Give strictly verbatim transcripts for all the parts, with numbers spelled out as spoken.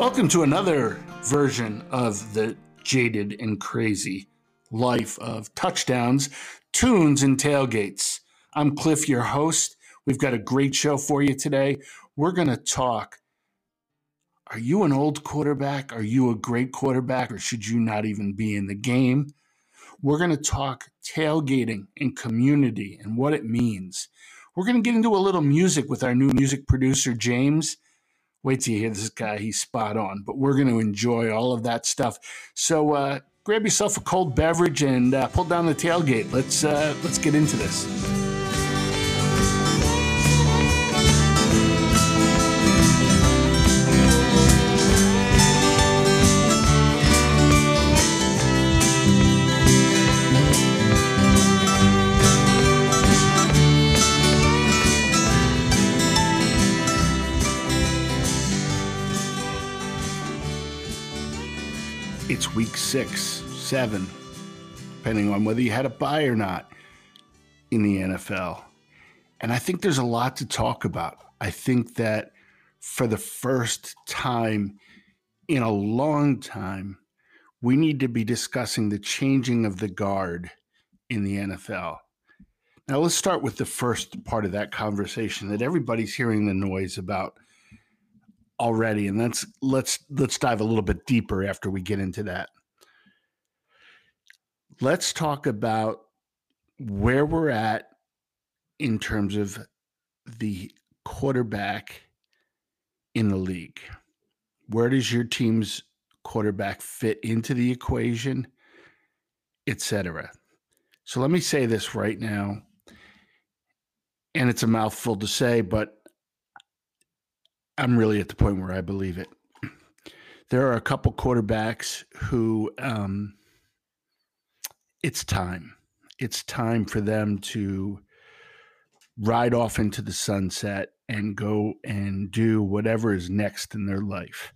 Welcome to another version of the Jaded and Crazy life of touchdowns, tunes, and tailgates. I'm Cliff, your host. We've got a great show for you today. We're going to talk, are you an old quarterback? Are you a great quarterback? Or should you not even be in the game? We're going to talk tailgating and community and what it means. We're going to get into a little music with our new music producer, James. Wait till you hear this guy. He's spot on. But we're going to enjoy all of that stuff. So uh, grab yourself a cold beverage and uh, pull down the tailgate. Let's uh, let's get into this. It's week six, seven, depending on whether you had a bye or not in the N F L. And I think there's a lot to talk about. I think that for the first time in a long time, we need to be discussing the changing of the guard in the N F L. Now, let's start with the first part of that conversation that everybody's hearing the noise about already, and let's let's let's dive a little bit deeper after we get into that. Let's talk about where we're at in terms of the quarterback in the league. Where does your team's quarterback fit into the equation, et cetera? So let me say this right now, and it's a mouthful to say, but I'm really at the point where I believe it. There are a couple quarterbacks who um, it's time. It's time for them to ride off into the sunset and go and do whatever is next in their life.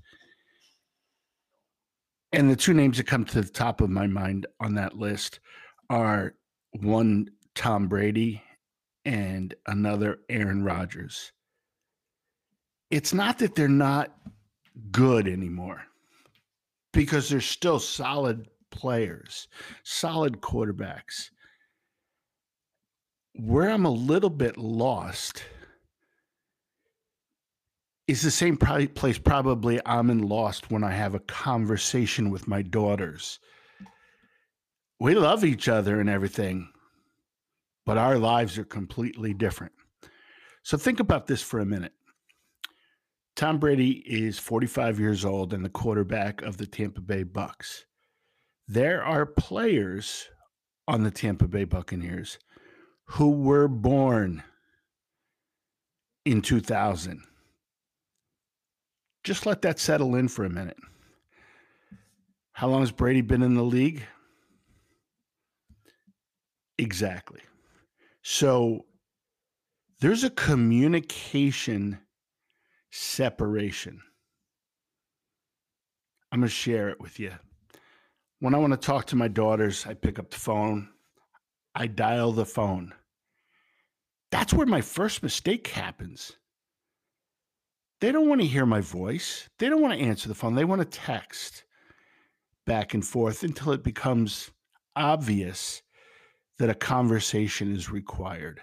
And the two names that come to the top of my mind on that list are one, Tom Brady, and another, Aaron Rodgers. It's not that they're not good anymore, because they're still solid players, solid quarterbacks. Where I'm a little bit lost is the same place probably I'm in lost when I have a conversation with my daughters. We love each other and everything, but our lives are completely different. So think about this for a minute. Tom Brady is forty-five years old and the quarterback of the Tampa Bay Bucks. There are players on the Tampa Bay Buccaneers who were born in two thousand. Just let that settle in for a minute. How long has Brady been in the league? Exactly. So there's a communication separation. I'm going to share it with you. When I want to talk to my daughters, I pick up the phone. I dial the phone. That's where my first mistake happens. They don't want to hear my voice. They don't want to answer the phone. They want to text back and forth until it becomes obvious that a conversation is required.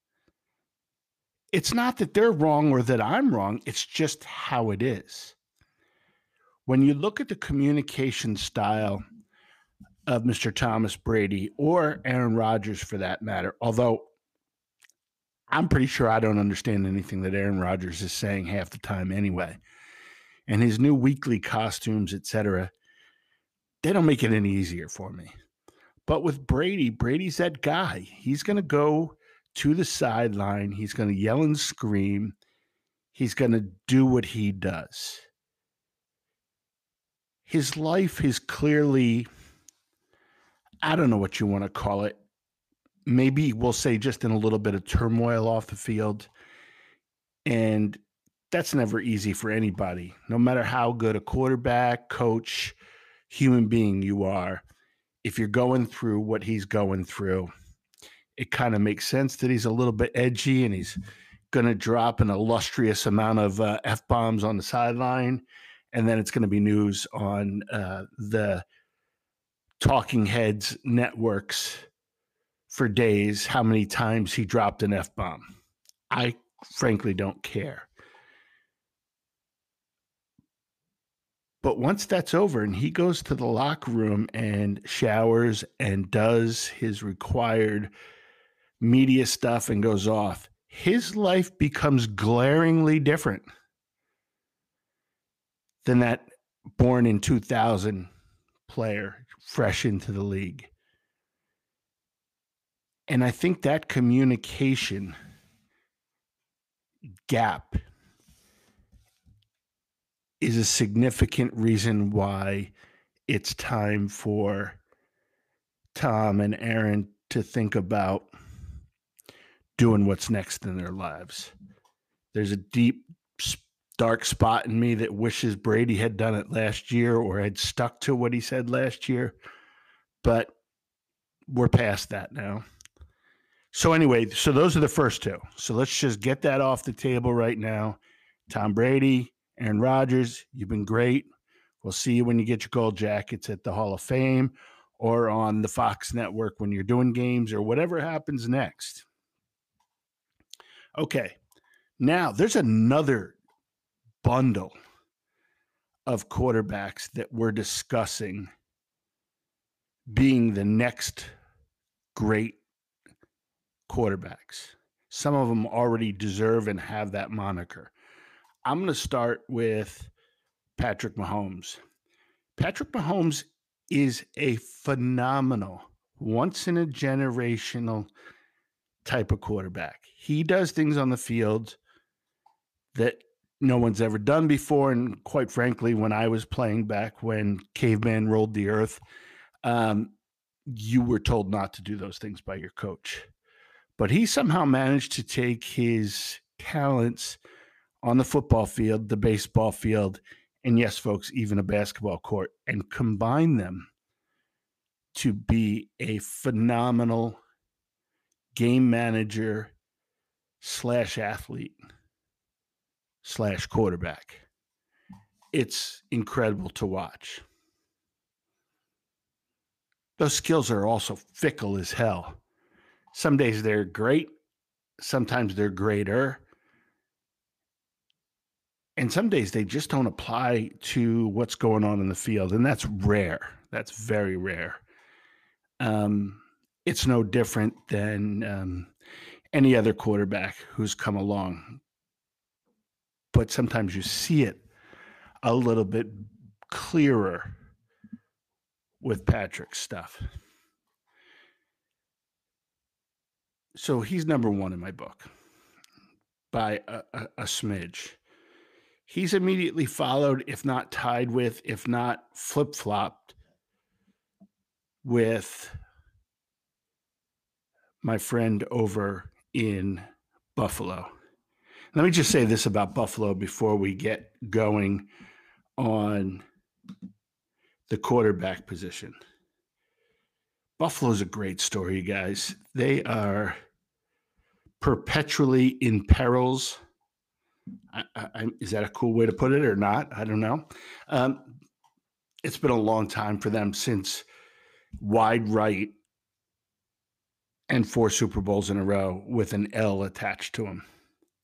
It's not that they're wrong or that I'm wrong. It's just how it is. When you look at the communication style of Mister Thomas Brady or Aaron Rodgers for that matter, although I'm pretty sure I don't understand anything that Aaron Rodgers is saying half the time anyway, and his new weekly costumes, et cetera, they don't make it any easier for me. But with Brady, Brady's that guy. He's going to go to the sideline. He's going to yell and scream. He's going to do what he does. His life is clearly, I don't know what you want to call it. Maybe we'll say just in a little bit of turmoil off the field. And that's never easy for anybody, no matter how good a quarterback, coach, human being you are. If you're going through what he's going through, it kind of makes sense that he's a little bit edgy and he's going to drop an illustrious amount of uh, F-bombs on the sideline and then it's going to be news on uh, the Talking Heads networks for days how many times he dropped an F-bomb. I frankly don't care. But once that's over and he goes to the locker room and showers and does his required media stuff and goes off, his life becomes glaringly different than that born in two thousand player fresh into the league. And I think that communication gap is a significant reason why it's time for Tom and Aaron to think about doing what's next in their lives. There's a deep, dark spot in me that wishes Brady had done it last year or had stuck to what he said last year, but we're past that now. So anyway, so those are the first two. So let's just get that off the table right now. Tom Brady, Aaron Rodgers, you've been great. We'll see you when you get your gold jackets at the Hall of Fame or on the Fox network when you're doing games or whatever happens next. Okay, now there's another bundle of quarterbacks that we're discussing being the next great quarterbacks. Some of them already deserve and have that moniker. I'm going to start with Patrick Mahomes. Patrick Mahomes is a phenomenal, once-in-a-generational type of quarterback. He does things on the field that no one's ever done before, and quite frankly, when I was playing back when caveman rolled the earth, um, you were told not to do those things by your coach. But he somehow managed to take his talents on the football field, the baseball field, and yes, folks, even a basketball court, and combine them to be a phenomenal game manager slash athlete slash quarterback. It's incredible to watch. Those skills are also fickle as hell. Some days they're great. Sometimes they're greater. And some days they just don't apply to what's going on in the field. And that's rare. That's very rare. Um, it's no different than um, any other quarterback who's come along. But sometimes you see it a little bit clearer with Patrick's stuff. So he's number one in my book by a, a, a smidge. He's immediately followed, if not tied with, if not flip-flopped with my friend over in Buffalo. Let me just say this about Buffalo before we get going on the quarterback position. Buffalo's a great story, you guys. They are perpetually in perils. I, I, is that a cool way to put it or not? I don't know. Um, it's been a long time for them since wide right and four Super Bowls in a row with an L attached to him.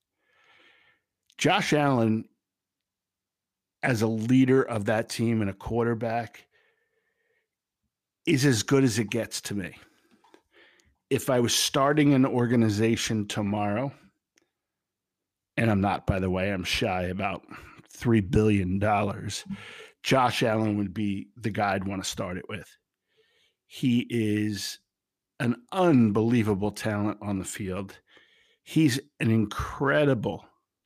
Josh Allen, as a leader of that team and a quarterback, is as good as it gets to me. If I was starting an organization tomorrow, and I'm not, by the way, I'm shy about three billion dollars, Josh Allen would be the guy I'd want to start it with. He is an unbelievable talent on the field. He's an incredible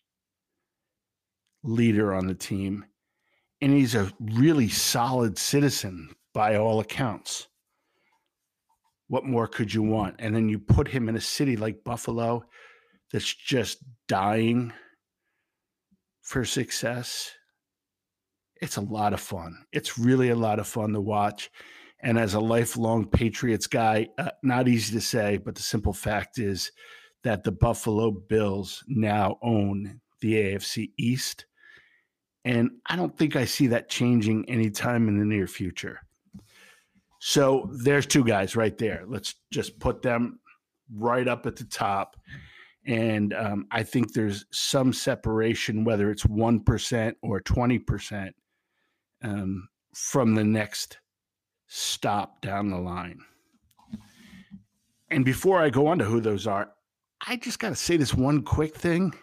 leader on the team, and he's a really solid citizen by all accounts. What more could you want? And then you put him in a city like Buffalo that's just dying for success. It's a lot of fun. It's really a lot of fun to watch. And as a lifelong Patriots guy, uh, not easy to say, but the simple fact is that the Buffalo Bills now own the A F C East. And I don't think I see that changing anytime in the near future. So there's two guys right there. Let's just put them right up at the top. And um, I think there's some separation, whether it's one percent or twenty percent um, from the next stop down the line. And before I go on to who those are, I just got to say this one quick thing.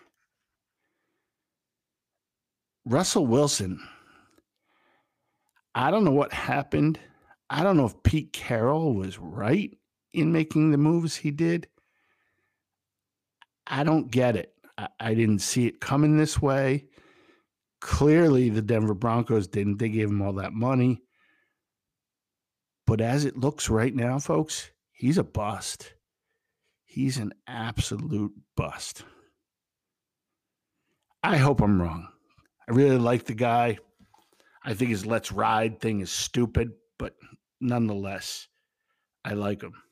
Russell Wilson, I don't know what happened. I don't know if Pete Carroll was right in making the moves he did. I don't get it. I, I didn't see it coming this way. Clearly, the Denver Broncos didn't. They gave him all that money. But as it looks right now, folks, he's a bust. He's an absolute bust. I hope I'm wrong. I really like the guy. I think his let's ride thing is stupid, but nonetheless, I like him.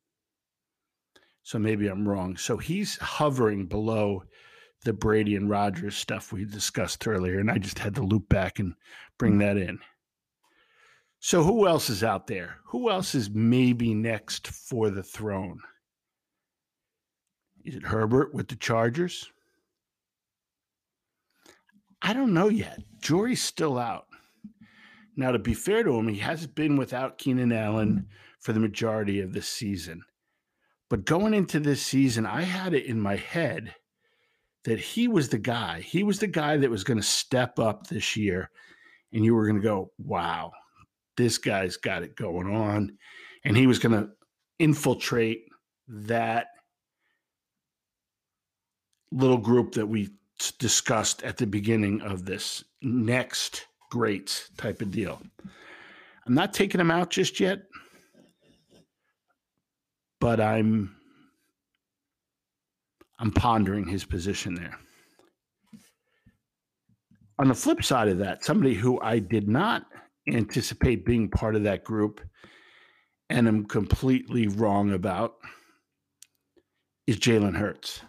So maybe I'm wrong. So he's hovering below the Brady and Rodgers stuff we discussed earlier, and I just had to loop back and bring that in. So who else is out there? Who else is maybe next for the throne? Is it Herbert with the Chargers? I don't know yet. Jury's still out. Now, to be fair to him, he has been without Keenan Allen for the majority of this season. But going into this season, I had it in my head that he was the guy. He was the guy that was going to step up this year, and you were going to go, wow, this guy's got it going on. And he was going to infiltrate that little group that we discussed at the beginning of this next greats type of deal. I'm not taking him out just yet, but I'm I'm pondering his position there. On the flip side of that, somebody who I did not anticipate being part of that group and am completely wrong about is Jalen Hurts.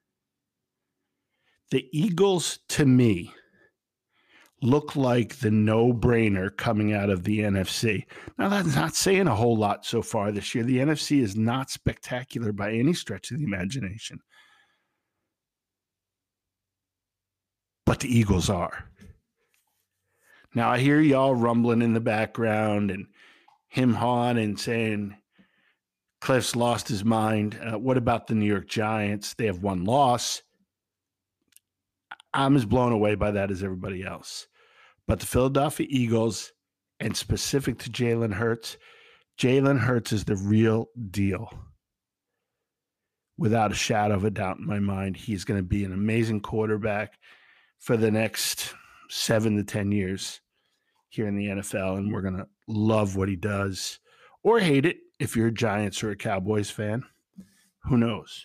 The Eagles, to me, look like the no-brainer coming out of the N F C. Now, that's not saying a whole lot so far this year. The N F C is not spectacular by any stretch of the imagination. But the Eagles are. Now, I hear y'all rumbling in the background and him hawing and saying Cliff's lost his mind. Uh, what about the New York Giants? They have one loss. I'm as blown away by that as everybody else. But the Philadelphia Eagles, and specific to Jalen Hurts, Jalen Hurts is the real deal. Without a shadow of a doubt in my mind, he's going to be an amazing quarterback for the next seven to ten years here in the N F L, and we're going to love what he does or hate it if you're a Giants or a Cowboys fan. Who knows?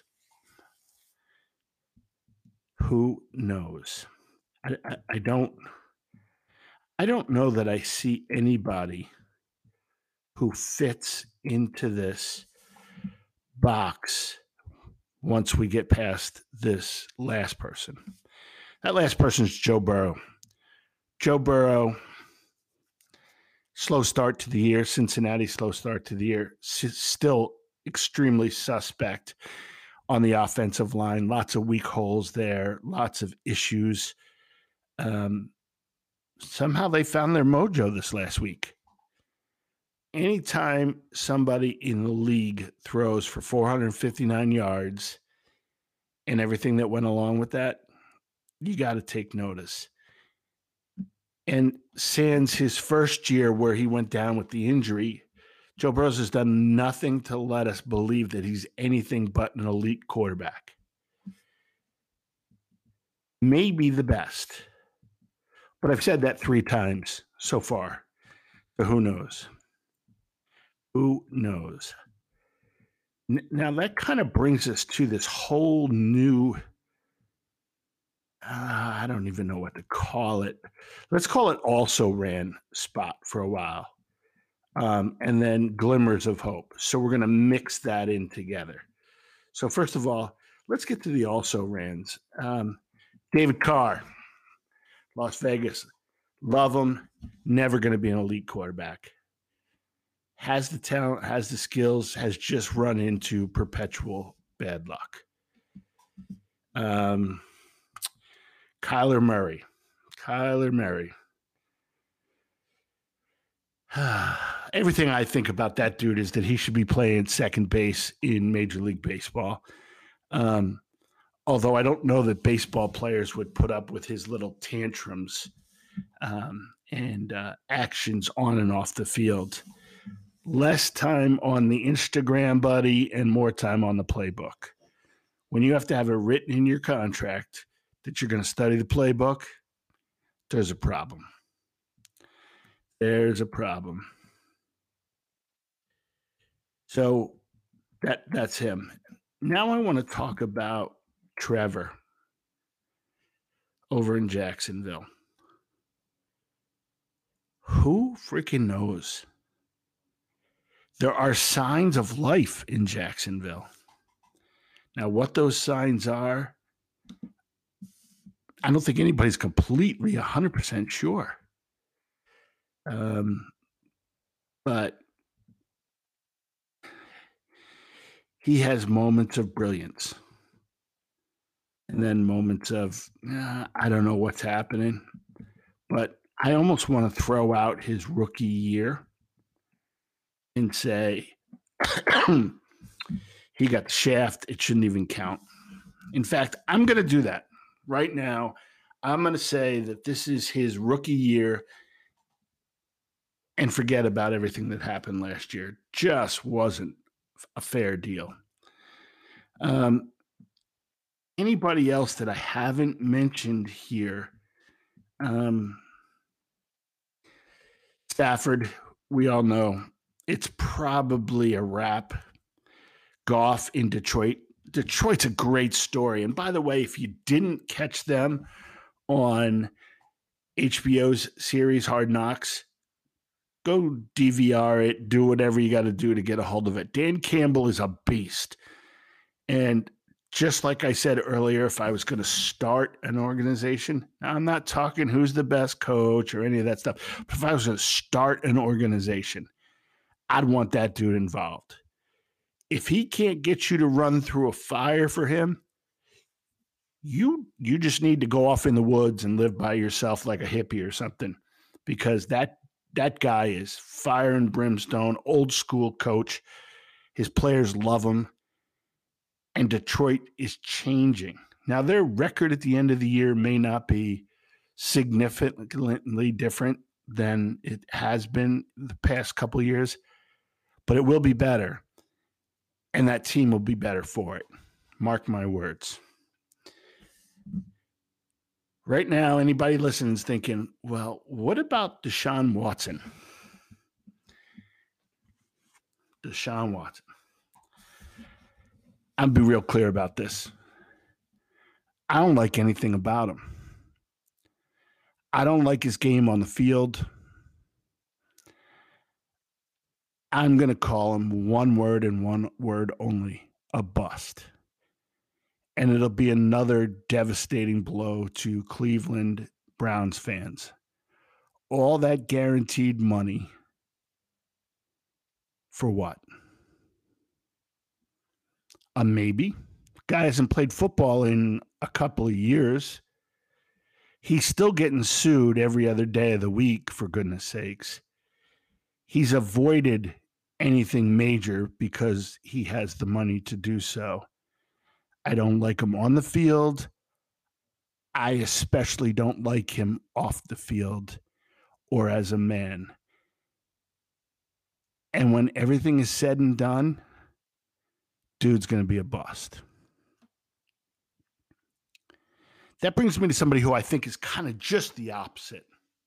Who knows? I, I, I don't I don't know that I see anybody who fits into this box once we get past this last person. That last person is Joe Burrow. Joe Burrow, slow start to the year. Cincinnati, slow start to the year. S- still extremely suspect on the offensive line. Lots of weak holes there. Lots of issues. Um, somehow they found their mojo this last week. Anytime somebody in the league throws for four hundred fifty-nine yards and everything that went along with that, you got to take notice. And sans his first year where he went down with the injury, Joe Burrow has done nothing to let us believe that he's anything but an elite quarterback. Maybe the best. But I've said that three times so far. So who knows? Who knows? N- now that kind of brings us to this whole new, uh, I don't even know what to call it. Let's call it also ran spot for a while. Um, and then glimmers of hope. So we're going to mix that in together. So first of all, let's get to the also rans. Um, David Carr. Las Vegas, love him. Never going to be an elite quarterback. Has the talent, has the skills, has just run into perpetual bad luck. Um, Kyler Murray. Kyler Murray. Everything I think about that dude is that he should be playing second base in Major League Baseball. Um, although I don't know that baseball players would put up with his little tantrums um, and uh, actions on and off the field. Less time on the Instagram, buddy, and more time on the playbook. When you have to have it written in your contract that you're going to study the playbook, there's a problem. There's a problem. So that that's him. Now I want to talk about Trevor over in Jacksonville. Who freaking knows? There are signs of life in Jacksonville. Now, what those signs are, I don't think anybody's completely one hundred percent sure. Um, but he has moments of brilliance. And then moments of, uh, I don't know what's happening. But I almost want to throw out his rookie year and say, he got the shaft. It shouldn't even count. In fact, I'm going to do that right now. I'm going to say that this is his rookie year and forget about everything that happened last year. Just wasn't a fair deal. Um, anybody else that I haven't mentioned here? Um, Stafford, we all know it's probably a wrap. Goff in Detroit. Detroit's a great story. And by the way, if you didn't catch them on H B O's series Hard Knocks, go D V R it, do whatever you got to do to get a hold of it. Dan Campbell is a beast. And just like I said earlier, if I was going to start an organization, I'm not talking who's the best coach or any of that stuff, but if I was going to start an organization, I'd want that dude involved. If he can't get you to run through a fire for him, you you just need to go off in the woods and live by yourself like a hippie or something, because that that guy is fire and brimstone, old school coach. His players love him, and Detroit is changing. Now, their record at the end of the year may not be significantly different than it has been the past couple of years, but it will be better. And that team will be better for it. Mark my words. Right now, anybody listening is thinking, well, what about Deshaun Watson? Deshaun Watson. I'll be real clear about this. I don't like anything about him. I don't like his game on the field. I'm going to call him one word and one word only, a bust. And it'll be another devastating blow to Cleveland Browns fans. All that guaranteed money for what? A maybe. Guy hasn't played football in a couple of years. He's still getting sued every other day of the week, for goodness sakes. He's avoided anything major because he has the money to do so. I don't like him on the field. I especially don't like him off the field or as a man. And when everything is said and done, dude's going to be a bust. That brings me to somebody who I think is kind of just the opposite.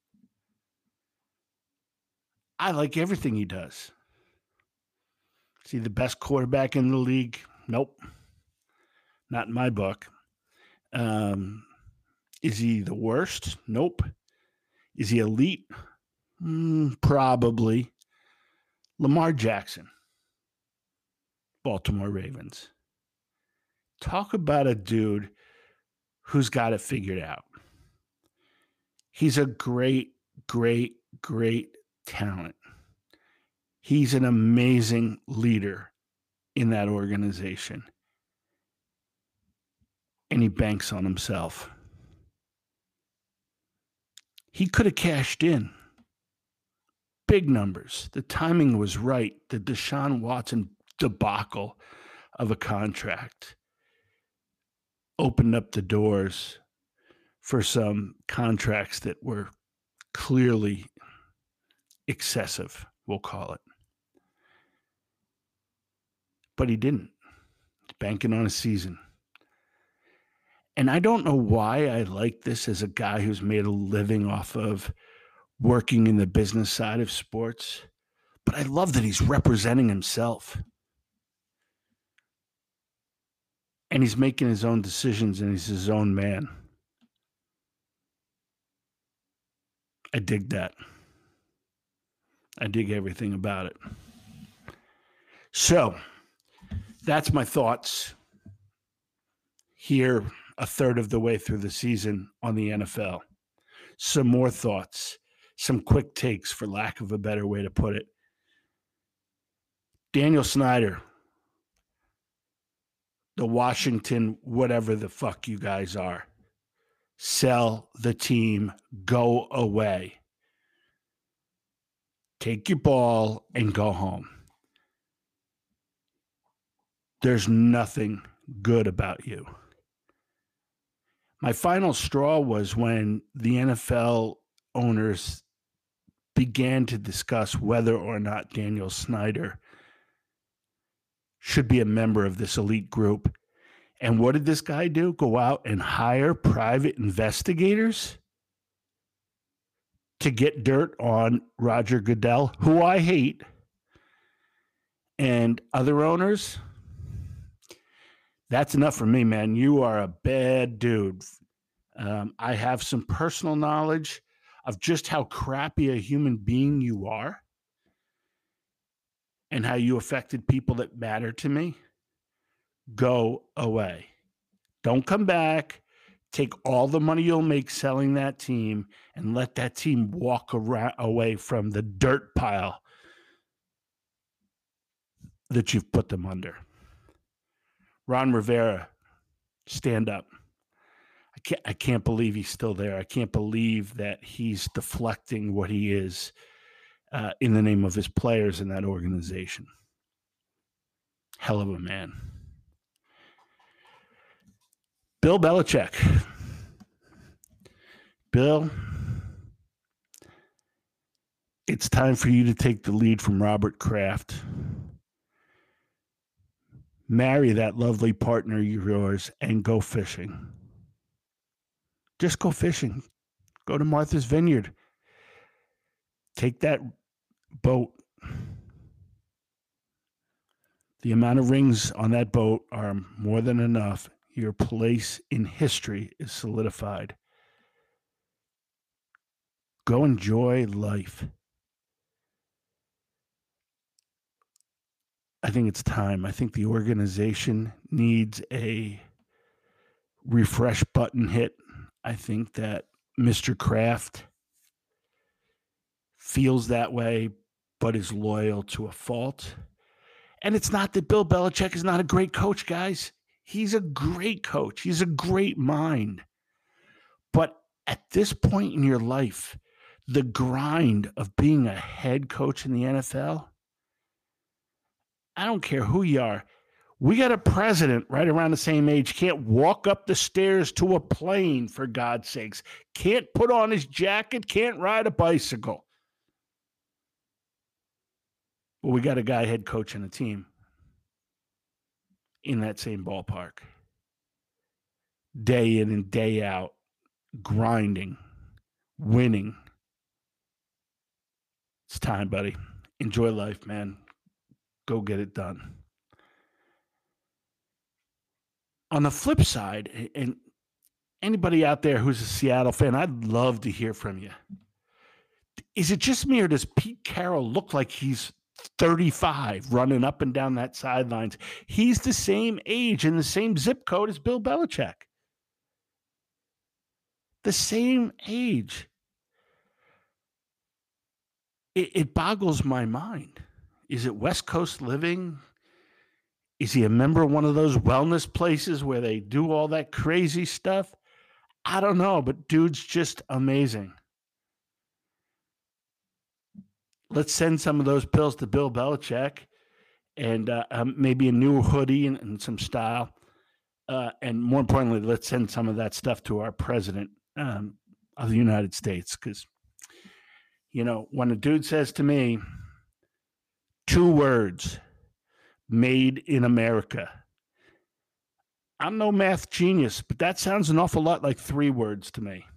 I like everything he does. Is he the best quarterback in the league? Nope. Not in my book. Um, is he the worst? Nope. Is he elite? Mm, probably. Lamar Jackson, Baltimore Ravens. Talk about a dude who's got it figured out. He's a great, great, great talent. He's an amazing leader in that organization. And he banks on himself. He could have cashed in. Big numbers. The timing was right. The Deshaun Watson debacle of a contract opened up the doors for some contracts that were clearly excessive, we'll call it. But he didn't. He's banking on a season. And I don't know why I like this as a guy who's made a living off of working in the business side of sports, but I love that he's representing himself. And he's making his own decisions, and he's his own man. I dig that. I dig everything about it. So, that's my thoughts here a third of the way through the season on the N F L. Some more thoughts, some quick takes, for lack of a better way to put it. Daniel Snyder, the Washington, whatever the fuck you guys are, sell the team, go away. Take your ball and go home. There's nothing good about you. My final straw was when the N F L owners began to discuss whether or not Daniel Snyder should be a member of this elite group. And what did this guy do? Go out and hire private investigators to get dirt on Roger Goodell, who I hate, and other owners. That's enough for me, man. You are a bad dude. Um, I have some personal knowledge of just how crappy a human being you are and how you affected people that matter to me. Go away. Don't come back. Take all the money you'll make selling that team and let that team walk around, away from the dirt pile that you've put them under. Ron Rivera, stand up. I can't, I can't believe he's still there. I can't believe that he's deflecting what he is uh, in the name of his players in that organization. Hell of a man. Bill Belichick. Bill, it's time for you to take the lead from Robert Kraft. Marry that lovely partner of yours and go fishing. Just go fishing. Go to Martha's Vineyard. Take that boat. The amount of rings on that boat are more than enough. Your place in history is solidified. Go enjoy life. I think it's time. I think the organization needs a refresh button hit. I think that Mister Kraft feels that way, but is loyal to a fault. And it's not that Bill Belichick is not a great coach, guys. He's a great coach. He's a great mind. But at this point in your life, the grind of being a head coach in the N F L, I don't care who you are. We got a president right around the same age, can't walk up the stairs to a plane, for God's sakes. Can't put on his jacket, can't ride a bicycle. But we got a guy head coaching a team in that same ballpark. Day in and day out, grinding, winning. It's time, buddy. Enjoy life, man. Go get it done. On the flip side, and anybody out there who's a Seattle fan, I'd love to hear from you. Is it just me, or does Pete Carroll look like he's thirty-five running up and down that sidelines? He's the same age and the same zip code as Bill Belichick. The same age. it, it boggles my mind. Is it West Coast living? Is he a member of one of those wellness places where they do all that crazy stuff? I don't know, but dude's just amazing. Let's send some of those pills to Bill Belichick and uh, um, maybe a new hoodie and, and some style. Uh, and more importantly, let's send some of that stuff to our president um, of the United States. Because, you know, when a dude says to me, two words, made in America, I'm no math genius, but that sounds an awful lot like three words to me.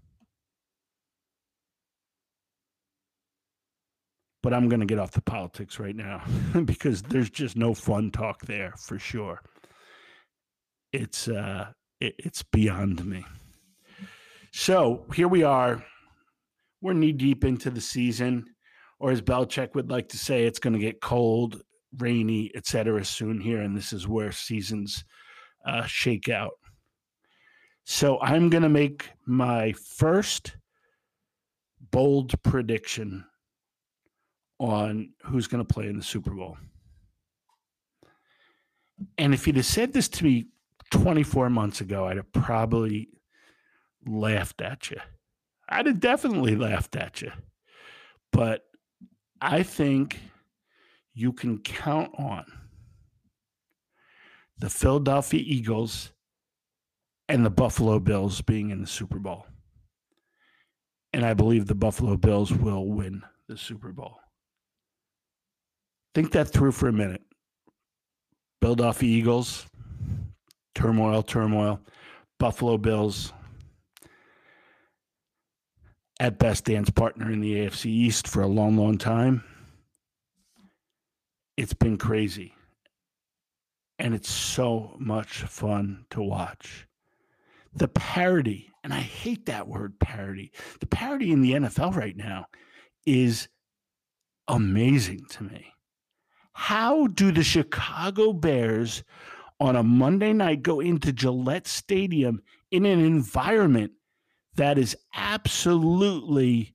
But I'm going to get off the politics right now because there's just no fun talk there for sure. It's uh, it, it's beyond me. So here we are. We're knee deep into the season, or as Belichick would like to say, it's going to get cold, rainy, et cetera soon here, and this is where seasons uh, shake out. So I'm going to make my first bold prediction on who's going to play in the Super Bowl. And if you'd have said this to me twenty-four months ago, I'd have probably laughed at you. I'd have definitely laughed at you. But I think you can count on the Philadelphia Eagles and the Buffalo Bills being in the Super Bowl. And I believe the Buffalo Bills will win the Super Bowl. Think that through for a minute. Philadelphia Eagles, turmoil, turmoil. Buffalo Bills, at best dance partner in the A F C East for a long, long time. It's been crazy. And it's so much fun to watch. The parody, and I hate that word parody, the parody in the N F L right now is amazing to me. How do the Chicago Bears on a Monday night go into Gillette Stadium in an environment that is absolutely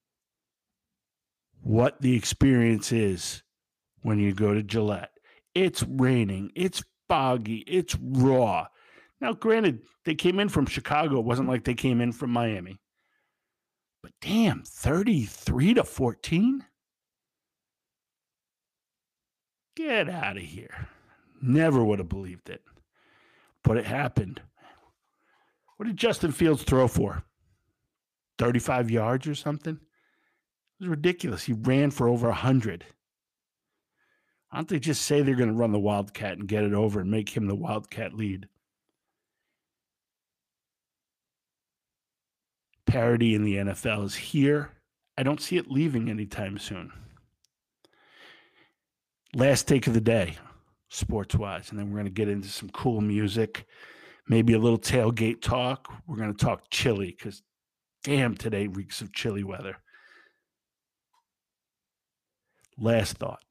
what the experience is when you go to Gillette? It's raining, it's foggy, it's raw. Now, granted, they came in from Chicago. It wasn't like they came in from Miami. But damn, thirty-three to fourteen? Get out of here. Never would have believed it. But it happened. What did Justin Fields throw for? thirty-five yards or something? It was ridiculous. He ran for over one hundred. Why don't they just say they're going to run the Wildcat and get it over and make him the Wildcat lead? Parity in the N F L is here. I don't see it leaving anytime soon. Last take of the day, sports-wise, and then we're going to get into some cool music, maybe a little tailgate talk. We're going to talk chili because, damn, today reeks of chilly weather. Last thought.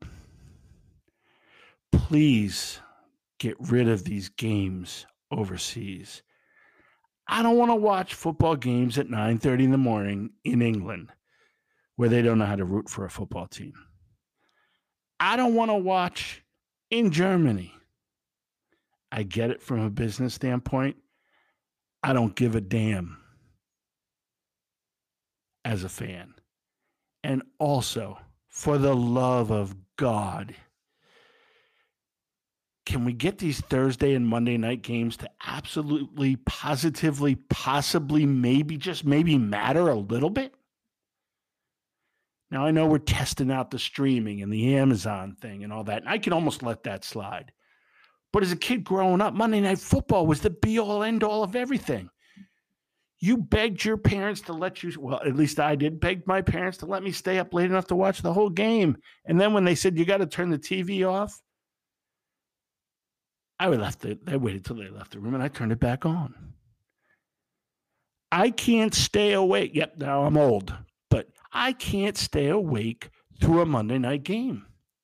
Please get rid of these games overseas. I don't want to watch football games at nine thirty in the morning in England where they don't know how to root for a football team. I don't want to watch in Germany. I get it from a business standpoint. I don't give a damn as a fan. And also, for the love of God, can we get these Thursday and Monday night games to absolutely, positively, possibly, maybe, just maybe matter a little bit? Now, I know we're testing out the streaming and the Amazon thing and all that, and I can almost let that slide. But as a kid growing up, Monday Night Football was the be-all, end-all of everything. You begged your parents to let you, well, at least I did, begged my parents to let me stay up late enough to watch the whole game. And then when they said, you got to turn the T V off, I would left it. I waited till they left the room, and I turned it back on. I can't stay awake. Yep, now I'm old. But I can't stay awake through a Monday night game.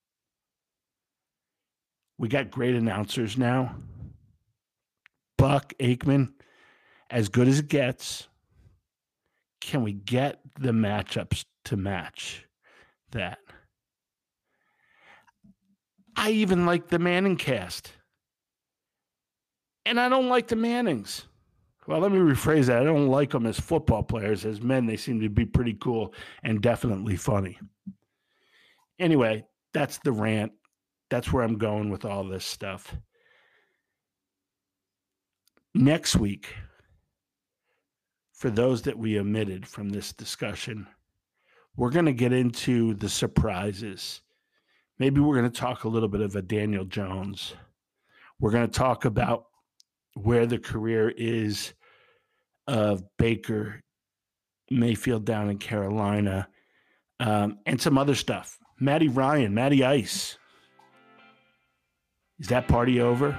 We got great announcers now. Buck Aikman, as good as it gets. Can we get the matchups to match? that. I even like the Manning cast. And I don't like the Mannings. Well, let me rephrase that. I don't like them as football players. As men, they seem to be pretty cool and definitely funny. Anyway, that's the rant. That's where I'm going with all this stuff. Next week, for those that we omitted from this discussion, we're going to get into the surprises. Maybe we're going to talk a little bit of a Daniel Jones. We're going to talk about where the career is of Baker Mayfield down in Carolina, um, and some other stuff. Matty Ryan, Matty Ice. Is that party over?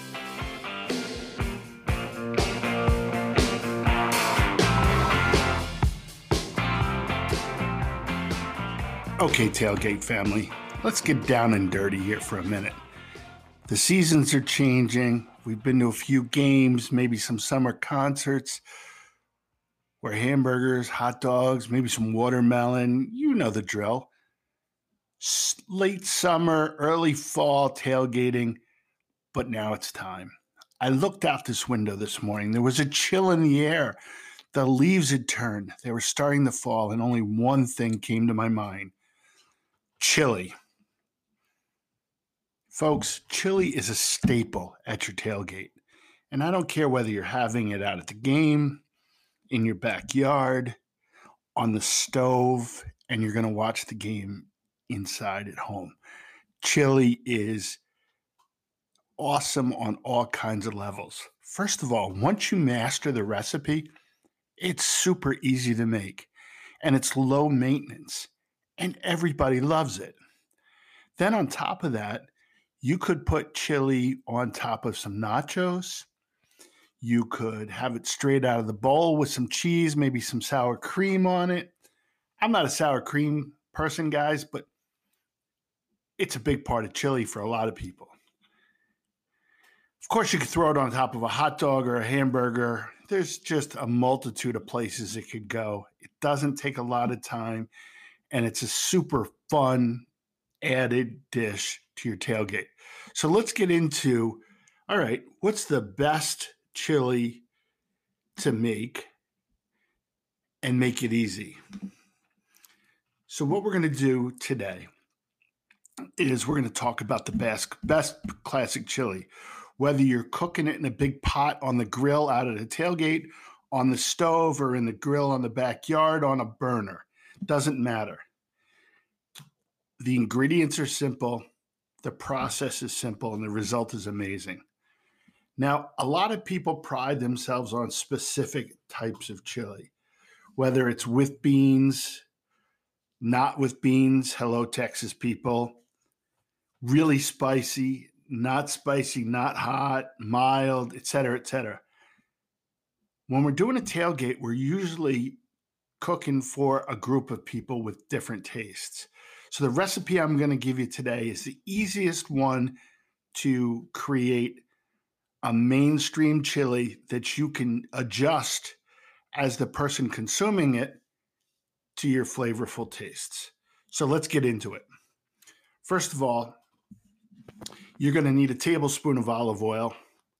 Okay, Tailgate family, let's get down and dirty here for a minute. The seasons are changing. We've been to a few games, maybe some summer concerts where hamburgers, hot dogs, maybe some watermelon, you know the drill. Late summer, early fall tailgating, but now it's time. I looked out this window this morning. There was a chill in the air. The leaves had turned. They were starting to fall, and only one thing came to my mind. Chili. Folks, chili is a staple at your tailgate. And I don't care whether you're having it out at the game, in your backyard, on the stove, and you're going to watch the game inside at home. Chili is awesome on all kinds of levels. First of all, once you master the recipe, it's super easy to make, and it's low maintenance, and everybody loves it. Then on top of that, you could put chili on top of some nachos. You could have it straight out of the bowl with some cheese, maybe some sour cream on it. I'm not a sour cream person, guys, but it's a big part of chili for a lot of people. Of course, you could throw it on top of a hot dog or a hamburger. There's just a multitude of places it could go. It doesn't take a lot of time, and it's a super fun added dish to your tailgate. So let's get into, all right, what's the best chili to make and make it easy? So what we're going to do today is we're going to talk about the best, best classic chili. Whether you're cooking it in a big pot on the grill out at a tailgate, on the stove, or in the grill on the backyard on a burner, doesn't matter. The ingredients are simple, the process is simple, and the result is amazing. Now, a lot of people pride themselves on specific types of chili, whether it's with beans, not with beans, hello, Texas people, really spicy, not spicy, not hot, mild, et cetera, et cetera. When we're doing a tailgate, we're usually cooking for a group of people with different tastes. So the recipe I'm going to give you today is the easiest one to create a mainstream chili that you can adjust as the person consuming it to your flavorful tastes. So let's get into it. First of all, you're going to need a tablespoon of olive oil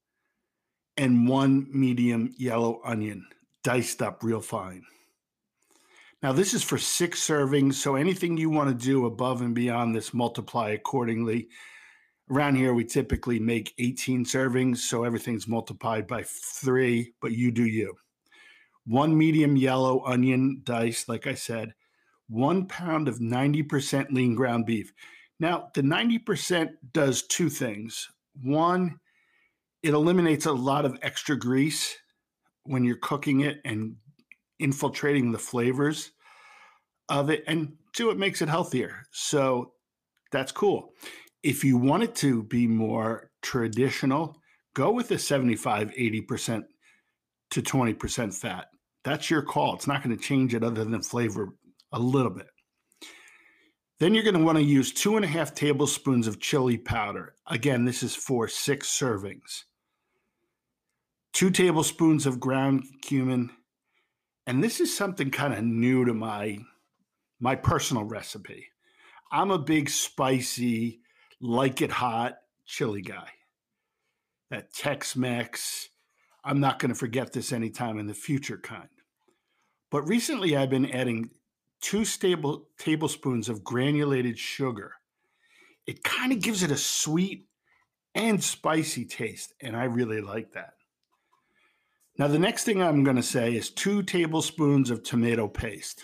and one medium yellow onion, diced up real fine. Now, this is for six servings, so anything you want to do above and beyond this, multiply accordingly. Around here, we typically make eighteen servings, so everything's multiplied by three, but you do you. One medium yellow onion diced, like I said, one pound of ninety percent lean ground beef. Now, the ninety percent does two things. One, it eliminates a lot of extra grease when you're cooking it and infiltrating the flavors of it. And two, it makes it healthier. So that's cool. If you want it to be more traditional, go with a seventy-five, eighty percent to twenty percent fat. That's your call. It's not going to change it other than flavor a little bit. Then you're going to want to use two and a half tablespoons of chili powder. Again, this is for six servings. Two tablespoons of ground cumin. And this is something kind of new to my, my personal recipe. I'm a big spicy, like it hot chili guy. That Tex-Mex, I'm not going to forget this anytime in the future kind. But recently I've been adding two stable tablespoons of granulated sugar. It kind of gives it a sweet and spicy taste, and I really like that. Now, the next thing I'm going to say is two tablespoons of tomato paste.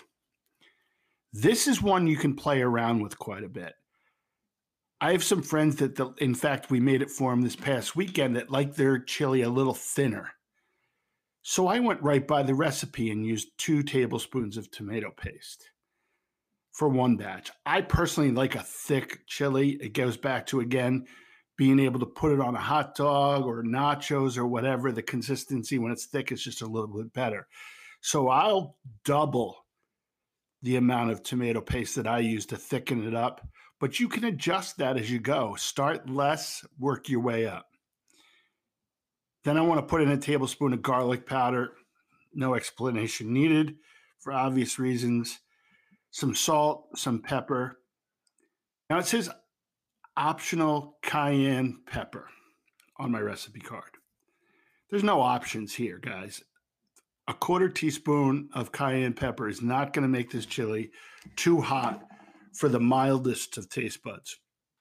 This is one you can play around with quite a bit. I have some friends that, the, in fact, we made it for them this past weekend that like their chili a little thinner. So I went right by the recipe and used two tablespoons of tomato paste for one batch. I personally like a thick chili. It goes back to, again, being able to put it on a hot dog or nachos or whatever. The consistency when it's thick is just a little bit better. So I'll double the amount of tomato paste that I use to thicken it up, but you can adjust that as you go. Start less, work your way up. Then I want to put in a tablespoon of garlic powder. No explanation needed for obvious reasons. Some salt, some pepper. Now it says optional cayenne pepper on my recipe card. There's no options here, guys. A quarter teaspoon of cayenne pepper is not going to make this chili too hot for the mildest of taste buds.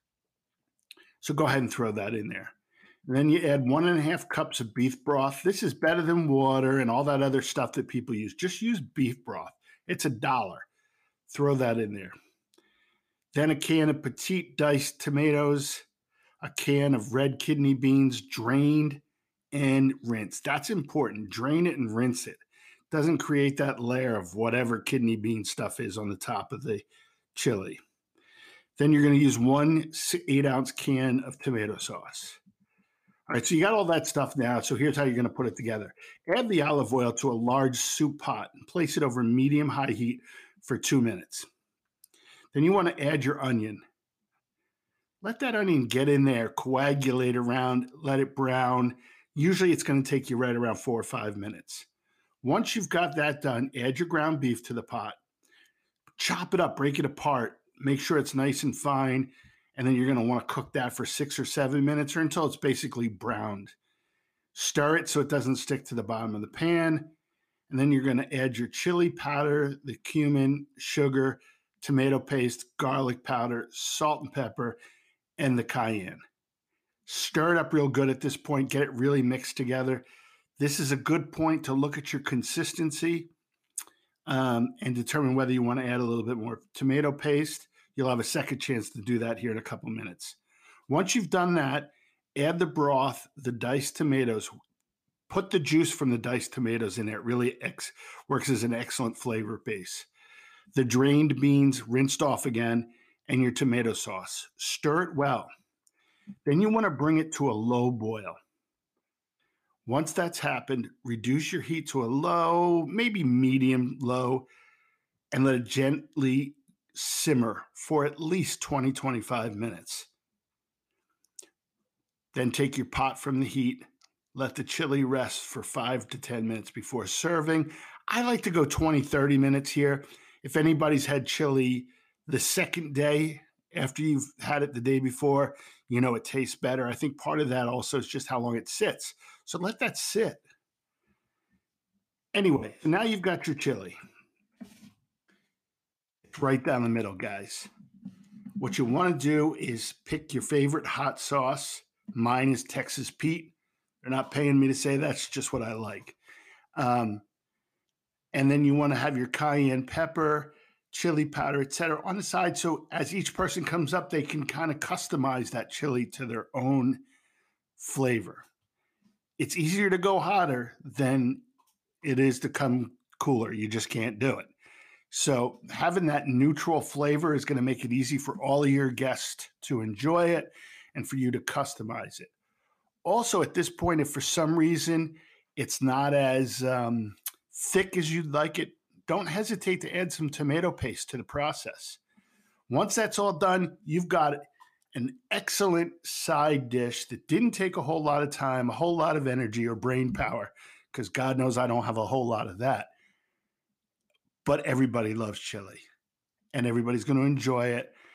So go ahead and throw that in there. And then you add one and a half cups of beef broth. This is better than water and all that other stuff that people use. Just use beef broth. It's a dollar. Throw that in there. Then a can of petite diced tomatoes, a can of red kidney beans, drained and rinsed. That's important. Drain it and rinse it. Doesn't create that layer of whatever kidney bean stuff is on the top of the chili. Then you're going to use one eight ounce can of tomato sauce. All right, so you got all that stuff now. So here's how you're going to put it together. Add the olive oil to a large soup pot and place it over medium-high heat for two minutes. Then you want to add your onion. Let that onion get in there, coagulate around, let it brown. Usually it's going to take you right around four or five minutes. Once you've got that done, add your ground beef to the pot. Chop it up, break it apart, make sure it's nice and fine. And then you're going to want to cook that for six or seven minutes or until it's basically browned. Stir it so it doesn't stick to the bottom of the pan. And then you're going to add your chili powder, the cumin, sugar, tomato paste, garlic powder, salt and pepper, and the cayenne. Stir it up real good at this point. Get it really mixed together. This is a good point to look at your consistency um, and determine whether you want to add a little bit more tomato paste. You'll have a second chance to do that here in a couple minutes. Once you've done that, add the broth, the diced tomatoes. Put the juice from the diced tomatoes in there. It really ex- works as an excellent flavor base. The drained beans rinsed off again, and your tomato sauce. Stir it well. Then you want to bring it to a low boil. Once that's happened, reduce your heat to a low, maybe medium low, and let it gently simmer for at least twenty to twenty-five minutes. Then take your pot from the heat. Let the chili rest for five to ten minutes before serving. I like to go twenty, thirty minutes here. If anybody's had chili the second day after you've had it the day before, you know it tastes better. I think part of that also is just how long it sits. So let that sit. Anyway, so now you've got your chili. It's right down the middle, guys. What you want to do is pick your favorite hot sauce. Mine is Texas Pete. They're not paying me to say that's just what I like. Um, and then you want to have your cayenne pepper, chili powder, et cetera on the side. So as each person comes up, they can kind of customize that chili to their own flavor. It's easier to go hotter than it is to come cooler. You just can't do it. So having that neutral flavor is going to make it easy for all of your guests to enjoy it and for you to customize it. Also, at this point, if for some reason it's not as um, thick as you'd like it, don't hesitate to add some tomato paste to the process. Once that's all done, you've got an excellent side dish that didn't take a whole lot of time, a whole lot of energy or brain power, because God knows I don't have a whole lot of that. But everybody loves chili, and everybody's going to enjoy it.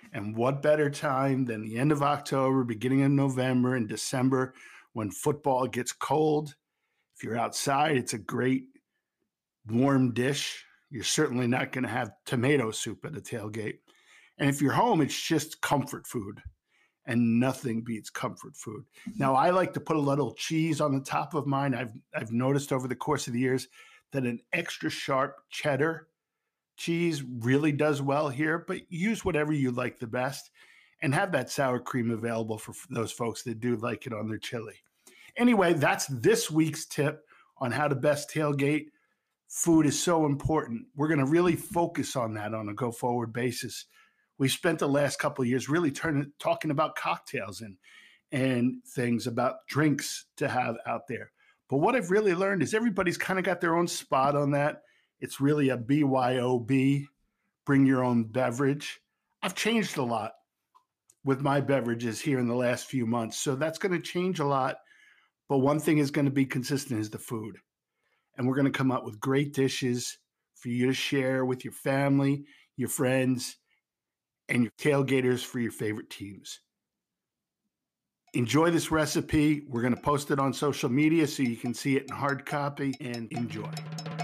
And what better time than the end of October, beginning of November, and December when football gets cold? If you're outside, it's a great warm dish. You're certainly not going to have tomato soup at a tailgate. And if you're home, it's just comfort food. And nothing beats comfort food. Now, I like to put a little cheese on the top of mine. I've I've noticed over the course of the years that an extra sharp cheddar cheese really does well here, but use whatever you like the best and have that sour cream available for those folks that do like it on their chili. Anyway, that's this week's tip on how to best tailgate. Food is so important. We're going to really focus on that on a go-forward basis. We spent the last couple of years really turning, talking about cocktails and, and things about drinks to have out there. But what I've really learned is everybody's kind of got their own spot on that. It's really a B Y O B, bring your own beverage. I've changed a lot with my beverages here in the last few months, so that's going to change a lot. But one thing is going to be consistent is the food. And we're going to come up with great dishes for you to share with your family, your friends, and your tailgaters for your favorite teams. Enjoy this recipe. We're going to post it on social media so you can see it in hard copy and enjoy.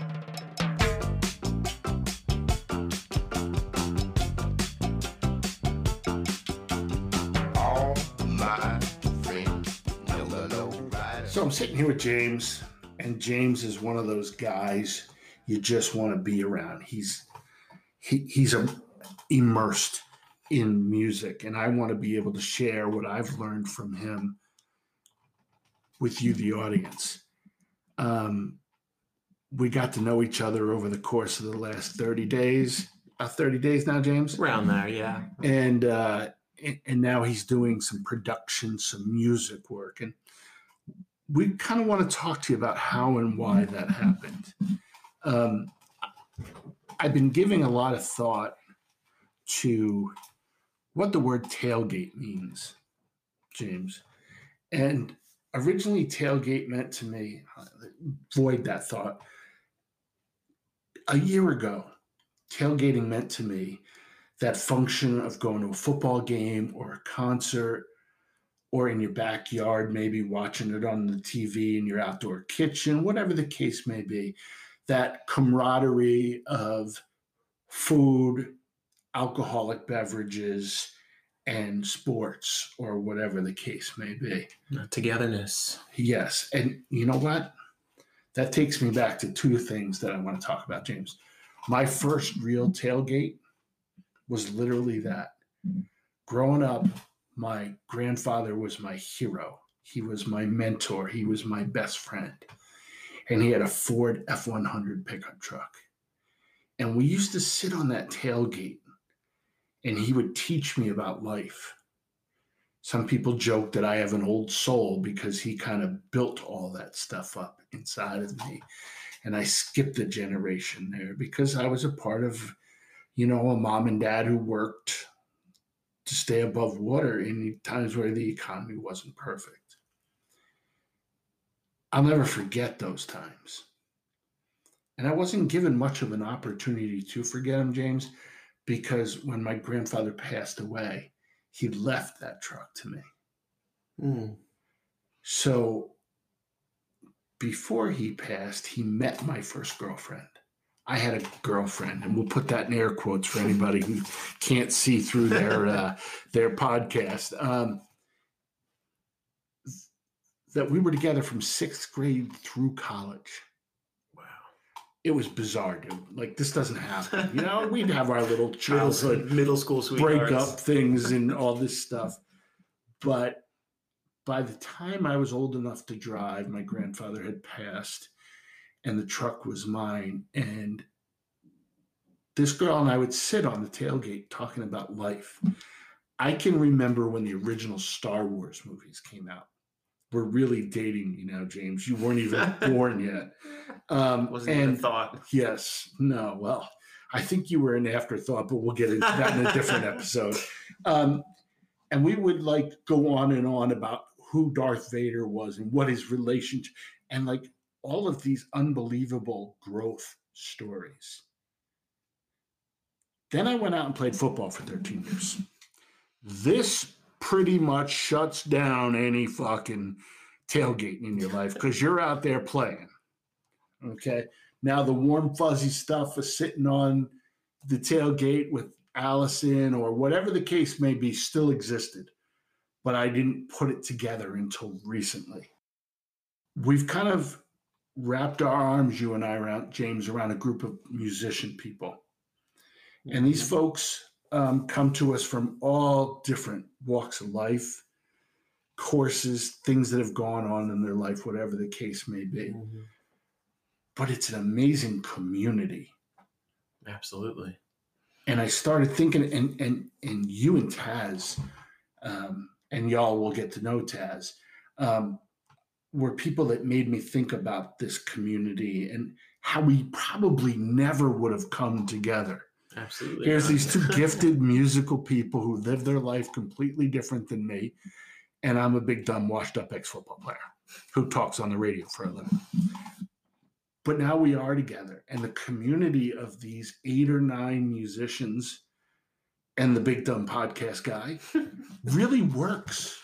So I'm sitting here with James, and James is one of those guys you just want to be around. He's he, he's a, immersed in music, and I want to be able to share what I've learned from him with you, the audience. Um, we got to know each other over the course of the last thirty days. About thirty days now, James? Around there, yeah. And uh, and now he's doing some production, some music work, and we kind of want to talk to you about how and why that happened. Um, I've been giving a lot of thought to what the word tailgate means, James. And originally, tailgate meant to me, void that thought. A year ago, tailgating meant to me that function of going to a football game or a concert, or in your backyard, maybe watching it on the T V in your outdoor kitchen, whatever the case may be, that camaraderie of food, alcoholic beverages, and sports, or whatever the case may be. Togetherness. Yes. And you know what? That takes me back to two things that I want to talk about, James. My first real tailgate was literally that. Growing up, my grandfather was my hero. He was my mentor. He was my best friend. And he had a Ford F one hundred pickup truck. And we used to sit on that tailgate, and he would teach me about life. Some people joke that I have an old soul because he kind of built all that stuff up inside of me. And I skipped a generation there because I was a part of, you know, a mom and dad who worked to stay above water in times where the economy wasn't perfect. I'll never forget those times. And I wasn't given much of an opportunity to forget them, James, because when my grandfather passed away, he left that truck to me. Mm. So before he passed, he met my first girlfriend. I had a girlfriend, and we'll put that in air quotes for anybody who can't see through their uh, their podcast. Um, that we were together from sixth grade through college. Wow. It was bizarre, dude. Like, this doesn't happen. You know, we'd have our little childhood middle school break up things and all this stuff. But by the time I was old enough to drive, my grandfather had passed, and the truck was mine. And this girl and I would sit on the tailgate talking about life. I can remember when the original Star Wars movies came out. We're really dating you now, James. You weren't even born yet. Um, Wasn't and even a thought. Yes. No. Well, I think you were an afterthought, but we'll get into that in a different episode. Um, and we would like go on and on about who Darth Vader was and what his relationship, and like all of these unbelievable growth stories. Then I went out and played football for thirteen years. This pretty much shuts down any fucking tailgating in your life because you're out there playing. Okay. Now the warm fuzzy stuff is sitting on the tailgate with Allison or whatever the case may be still existed, but I didn't put it together until recently. We've kind of wrapped our arms, you and I, around James, around a group of musician people. And these folks um, come to us from all different walks of life, courses, things that have gone on in their life, whatever the case may be. Mm-hmm. But it's an amazing community. Absolutely. And I started thinking, and and and you and Taz, um, and y'all will get to know Taz, um, were people that made me think about this community and how we probably never would have come together. Absolutely. Here's these two gifted musical people who live their life completely different than me. And I'm a big, dumb, washed up ex-football player who talks on the radio for a living. But now we are together, and the community of these eight or nine musicians and the big, dumb podcast guy really works.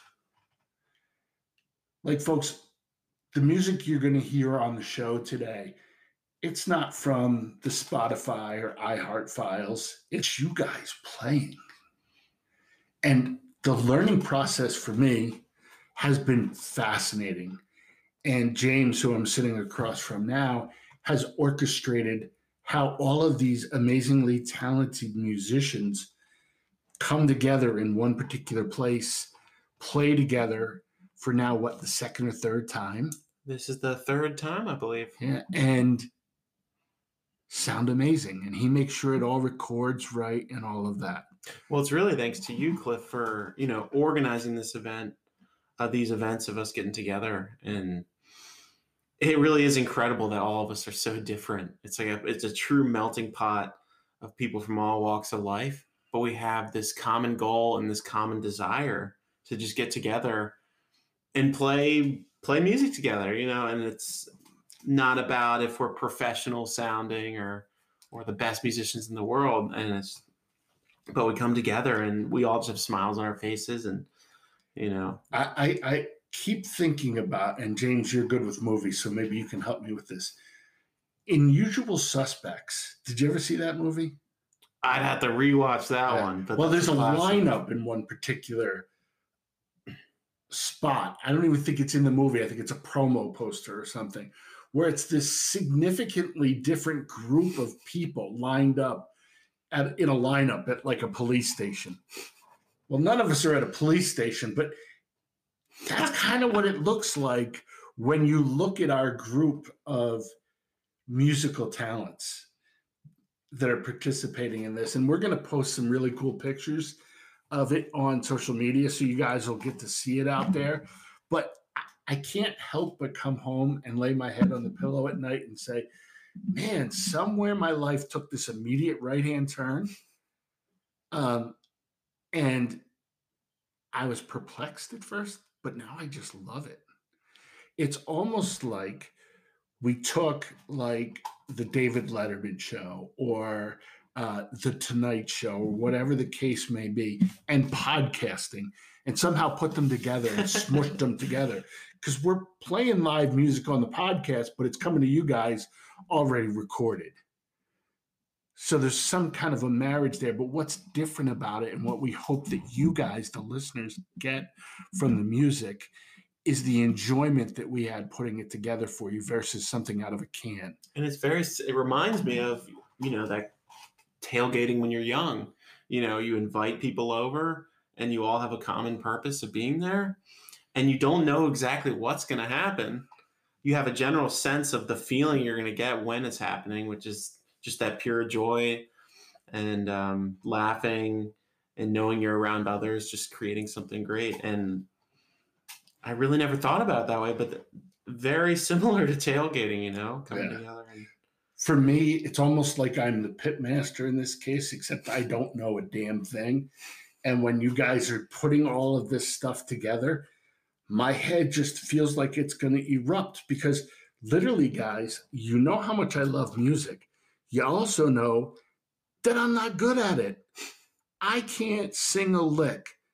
Like, folks, the music you're going to hear on the show today, it's not from the Spotify or iHeart files. It's you guys playing. And the learning process for me has been fascinating. And James, who I'm sitting across from now, has orchestrated how all of these amazingly talented musicians come together in one particular place, play together for now, what, the second or third time? This is the third time, I believe. Yeah, and sound amazing. And he makes sure it all records right and all of that. Well, it's really thanks to you, Cliff, for, you know, organizing this event, uh, these events of us getting together. And it really is incredible that all of us are so different. It's like a, it's a true melting pot of people from all walks of life, but we have this common goal and this common desire to just get together and play play music together, you know. And it's not about if we're professional sounding or or the best musicians in the world, and it's but we come together and we all just have smiles on our faces, and you know. I I, I keep thinking about, and James, you're good with movies, so maybe you can help me with this. In Usual Suspects, did you ever see that movie? I'd have to rewatch that yeah. one. But well, there's a classic. lineup in one particular spot. I don't even think it's in the movie. I think it's a promo poster or something, where it's this significantly different group of people lined up at, in a lineup at like a police station. Well, none of us are at a police station, but that's kind of what it looks like when you look at our group of musical talents that are participating in this. And we're going to post some really cool pictures of it on social media, so you guys will get to see it out there. But I can't help but come home and lay my head on the pillow at night and say, man, somewhere my life took this immediate right-hand turn. Um, and I was perplexed at first, but now I just love it. It's almost like we took like the David Letterman show or uh, the Tonight Show or whatever the case may be, and podcasting, and somehow put them together and smushed them together. Because we're playing live music on the podcast, but it's coming to you guys already recorded. So there's some kind of a marriage there. But what's different about it, and what we hope that you guys, the listeners, get from the music, is the enjoyment that we had putting it together for you versus something out of a can. And it's very, it reminds me of, you know, that tailgating when you're young. You know, you invite people over and you all have a common purpose of being there, and you don't know exactly what's going to happen. You have a general sense of the feeling you're going to get when it's happening, which is just that pure joy and um, laughing and knowing you're around others, just creating something great. And I really never thought about it that way, but very similar to tailgating, you know, coming yeah. together. And... For me, it's almost like I'm the pit master in this case, except I don't know a damn thing. And when you guys are putting all of this stuff together, my head just feels like it's going to erupt, because literally, guys, you know how much I love music. You also know that I'm not good at it. I can't sing a lick.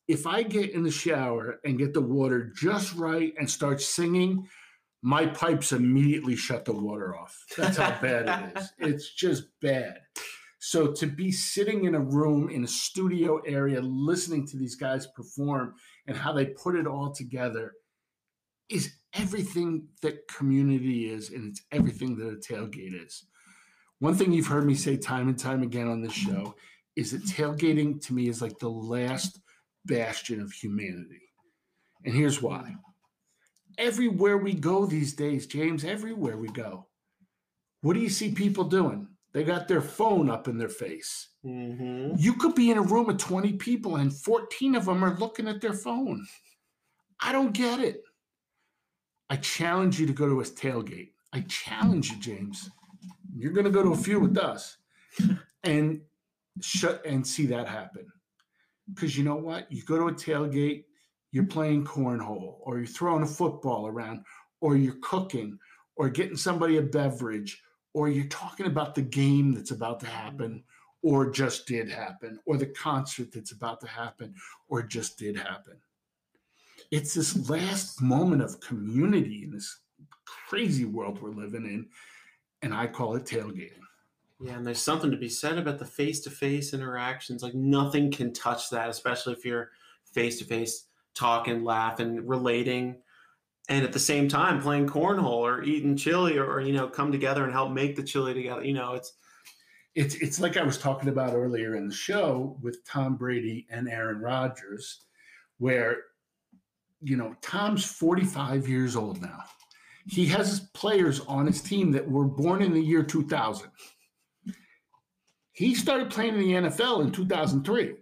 if I get in the shower and get the water just right and start singing, my pipes immediately shut the water off. That's how bad it is. It's just bad. So to be sitting in a room in a studio area listening to these guys perform and how they put it all together is everything that community is, and it's everything that a tailgate is. One thing you've heard me say time and time again on this show is that tailgating to me is like the last bastion of humanity. And here's why. Everywhere we go these days, James, everywhere we go, what do you see people doing? They got their phone up in their face. Mm-hmm. You could be in a room of twenty people and fourteen of them are looking at their phone. I don't get it. I challenge you to go to a tailgate. I challenge you, James. You're going to go to a few with us and shut and see that happen. Because you know what? You go to a tailgate, you're playing cornhole, or you're throwing a football around, or you're cooking, or getting somebody a beverage, or you're talking about the game that's about to happen, or just did happen, or the concert that's about to happen, or just did happen. It's this last moment of community in this crazy world we're living in, and I call it tailgating. Yeah, and there's something to be said about the face-to-face interactions. Like nothing can touch that, especially if you're face-to-face talking, laughing, relating, and at the same time playing cornhole or eating chili or, or you know, come together and help make the chili together. You know, it's it's it's like I was talking about earlier in the show with Tom Brady and Aaron Rodgers, where, you know, Tom's forty-five years old now. He has players on his team that were born in the year two thousand. He started playing in the N F L in two thousand three.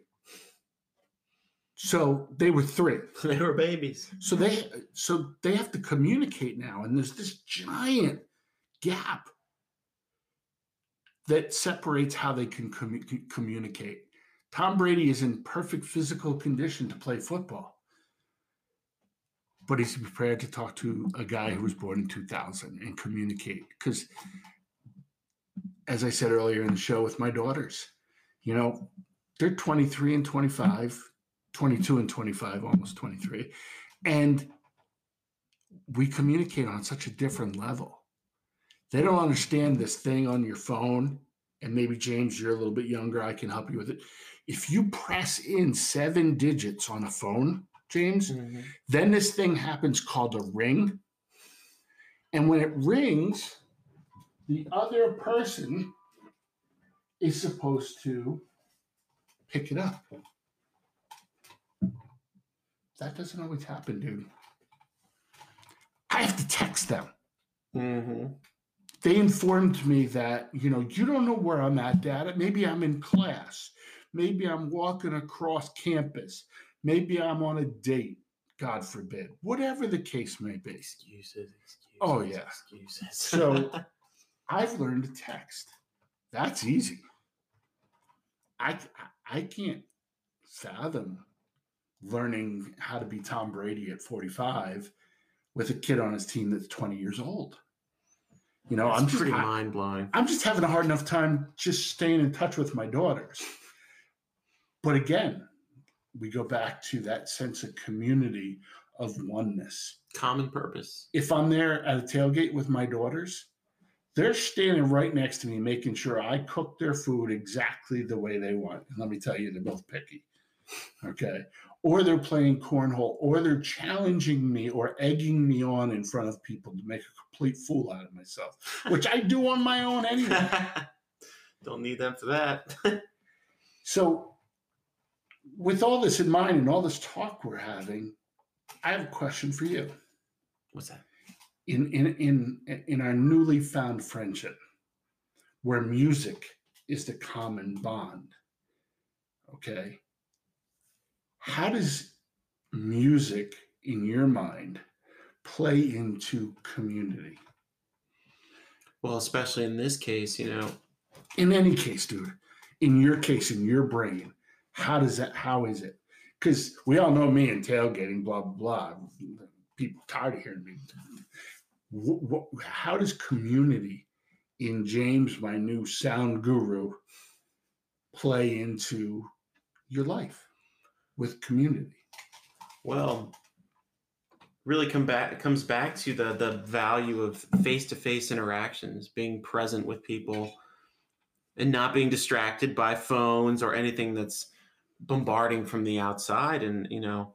So they were three. They were babies. So they so they have to communicate now. And there's this giant gap that separates how they can commu- communicate. Tom Brady is in perfect physical condition to play football. But he's prepared to talk to a guy who was born in two thousand and communicate. Because, as I said earlier in the show with my daughters, you know, they're twenty-three and twenty-five, twenty-two and twenty-five, almost twenty-three. And we communicate on such a different level. They don't understand this thing on your phone. And maybe, James, you're a little bit younger. I can help you with it. If you press in seven digits on a phone, James, mm-hmm. then this thing happens called a ring. And when it rings, the other person is supposed to pick it up. That doesn't always happen, dude. I have to text them. Mm-hmm. They informed me that, you know, you don't know where I'm at, Dad. Maybe I'm in class. Maybe I'm walking across campus. Maybe I'm on a date, God forbid. Whatever the case may be. Excuses, excuses. Oh, yeah. Excuses. So I've learned to text. That's easy. I, I can't fathom learning how to be Tom Brady at forty-five with a kid on his team that's twenty years old. You know, that's I'm just, pretty I, mind blowing. I'm just having a hard enough time just staying in touch with my daughters. But again, we go back to that sense of community, of oneness. Common purpose. If I'm there at a tailgate with my daughters, they're standing right next to me, making sure I cook their food exactly the way they want. And let me tell you, they're both picky. Okay. Or they're playing cornhole, or they're challenging me or egging me on in front of people to make a complete fool out of myself, which I do on my own anyway. Don't need them for that. So with all this in mind and all this talk we're having, I have a question for you. What's that? In in in in our newly found friendship, where music is the common bond, okay? How does music, in your mind, play into community? Well, especially in this case, you know. In any case, dude. In your case, in your brain, how does that? How is it? Because we all know me and tailgating, blah blah blah. People tired of hearing me. What, what, how does community in James, my new sound guru, play into your life? with community? Well, really come back it comes back to the the value of face-to-face interactions, being present with people and not being distracted by phones or anything that's bombarding from the outside. And you know,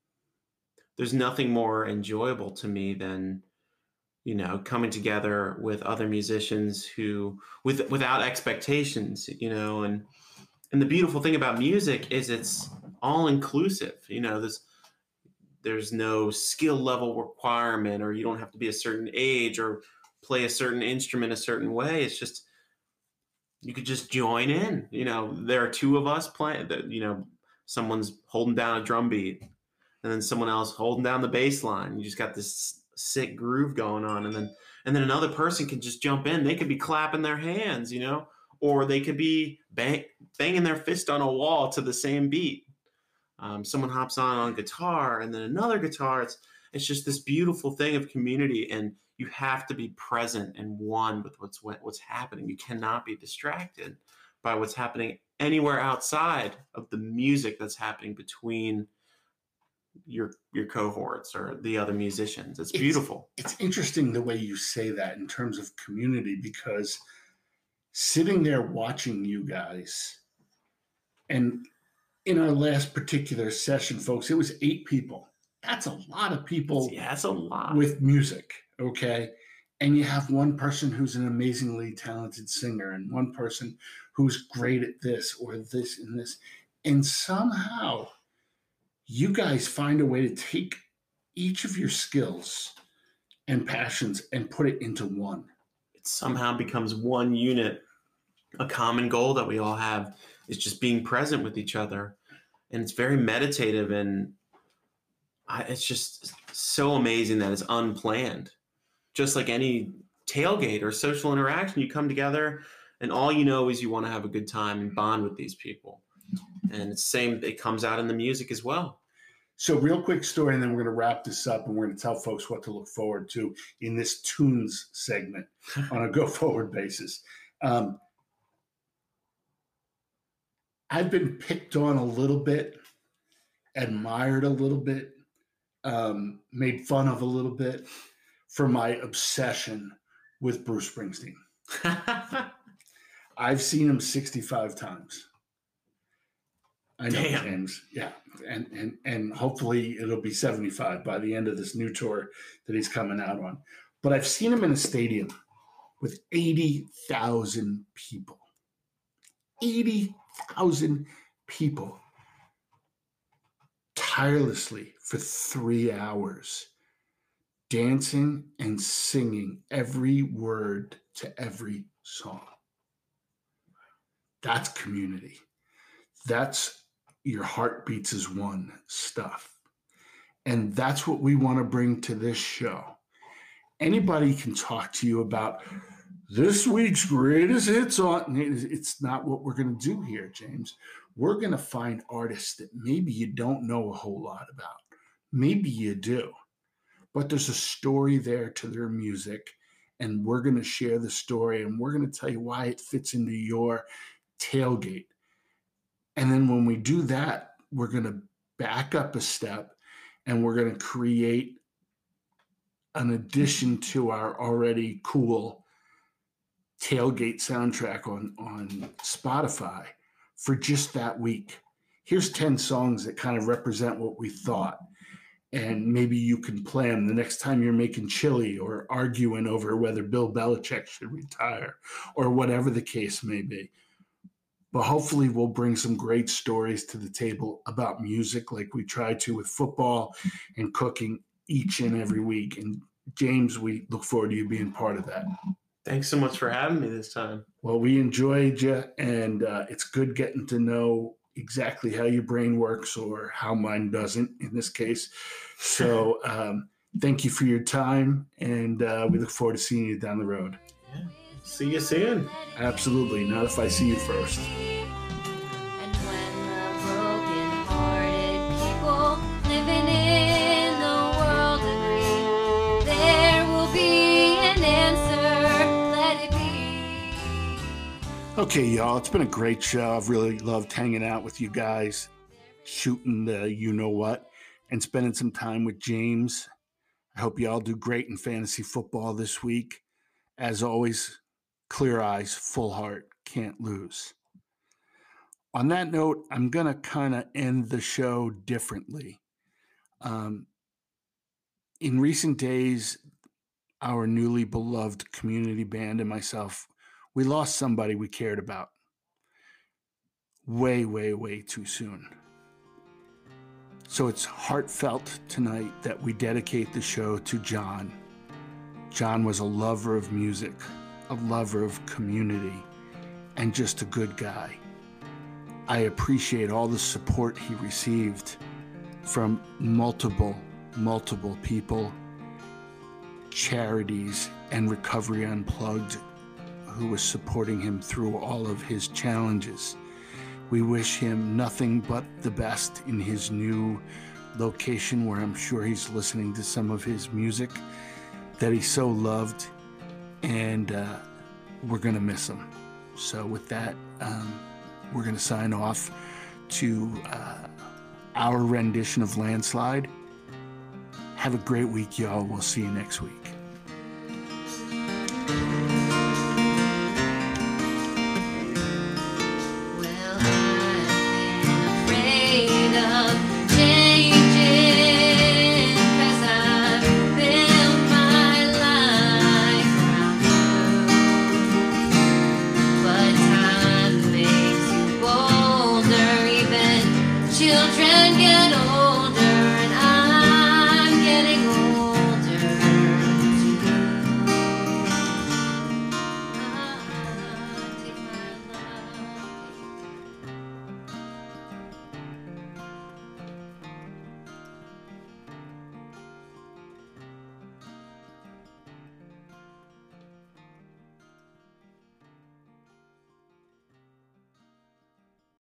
there's nothing more enjoyable to me than, you know, coming together with other musicians who with without expectations, you know. and and the beautiful thing about music is it's all inclusive. You know, there's there's no skill level requirement, or you don't have to be a certain age or play a certain instrument a certain way. It's just, you could just join in. You know, there are two of us playing that, you know, someone's holding down a drum beat and then someone else holding down the bass line. You just got this sick groove going on. And then, and then another person can just jump in. They could be clapping their hands, you know, or they could be bang, banging their fist on a wall to the same beat. Um, someone hops on on guitar and then another guitar. It's, it's just this beautiful thing of community, and you have to be present and one with what's what's happening. You cannot be distracted by what's happening anywhere outside of the music that's happening between your your cohorts or the other musicians. It's beautiful. It's, it's interesting the way you say that in terms of community, because sitting there watching you guys, and in our last particular session, folks, it was eight people. That's a lot of people. Yeah, that's a lot. With music, okay? And you have one person who's an amazingly talented singer and one person who's great at this or this and this. And somehow you guys find a way to take each of your skills and passions and put it into one. It somehow becomes one unit. A common goal that we all have is just being present with each other. And it's very meditative, and I, it's just so amazing that it's unplanned. Just like any tailgate or social interaction, you come together and all you know is you want to have a good time and bond with these people. And it's the same, it comes out in the music as well. So real quick story, and then we're going to wrap this up, and we're going to tell folks what to look forward to in this tunes segment on a go-forward basis. Um, I've been picked on a little bit, admired a little bit, um, made fun of a little bit for my obsession with Bruce Springsteen. I've seen him sixty-five times. I know, Damn. James. Yeah. And, and, and hopefully it'll be seventy-five by the end of this new tour that he's coming out on. But I've seen him in a stadium with eighty thousand people. eighty thousand people tirelessly for three hours, dancing and singing every word to every song. That's community. That's your heart beats as one stuff. And that's what we want to bring to this show. Anybody can talk to you about this week's greatest hits on. It's not what we're going to do here, James. We're going to find artists that maybe you don't know a whole lot about. Maybe you do. But there's a story there to their music, and we're going to share the story, and we're going to tell you why it fits into your tailgate. And then when we do that, we're going to back up a step, and we're going to create an addition to our already cool tailgate soundtrack on, on Spotify for just that week. Here's ten songs that kind of represent what we thought. And maybe you can play them the next time you're making chili or arguing over whether Bill Belichick should retire or whatever the case may be. But hopefully we'll bring some great stories to the table about music like we try to with football and cooking each and every week. And James, we look forward to you being part of that. Thanks so much for having me this time. Well, we enjoyed you, and uh, it's good getting to know exactly how your brain works, or how mine doesn't in this case. So um, thank you for your time, and uh, we look forward to seeing you down the road. Yeah. See you soon. Absolutely. Not if I see you first. And when the broken-hearted people living in the world agree, there will be an answer, let it be. Okay, y'all, it's been a great show. I've really loved hanging out with you guys. shooting the you know what and spending some time with James. I hope you all do great in fantasy football this week. As always, clear eyes, full heart, can't lose. On that note, I'm going to kind of end the show differently. Um, in recent days, our newly beloved community band and myself, we lost somebody we cared about way, way, way too soon. So it's heartfelt tonight that we dedicate the show to John. John was a lover of music, a lover of community, and just a good guy. I appreciate all the support he received from multiple, multiple people, charities, and Recovery Unplugged, who was supporting him through all of his challenges. We wish him nothing but the best in his new location, where I'm sure he's listening to some of his music that he so loved, and uh, we're going to miss him. So with that, um, we're going to sign off to uh, our rendition of Landslide. Have a great week, y'all. We'll see you next week.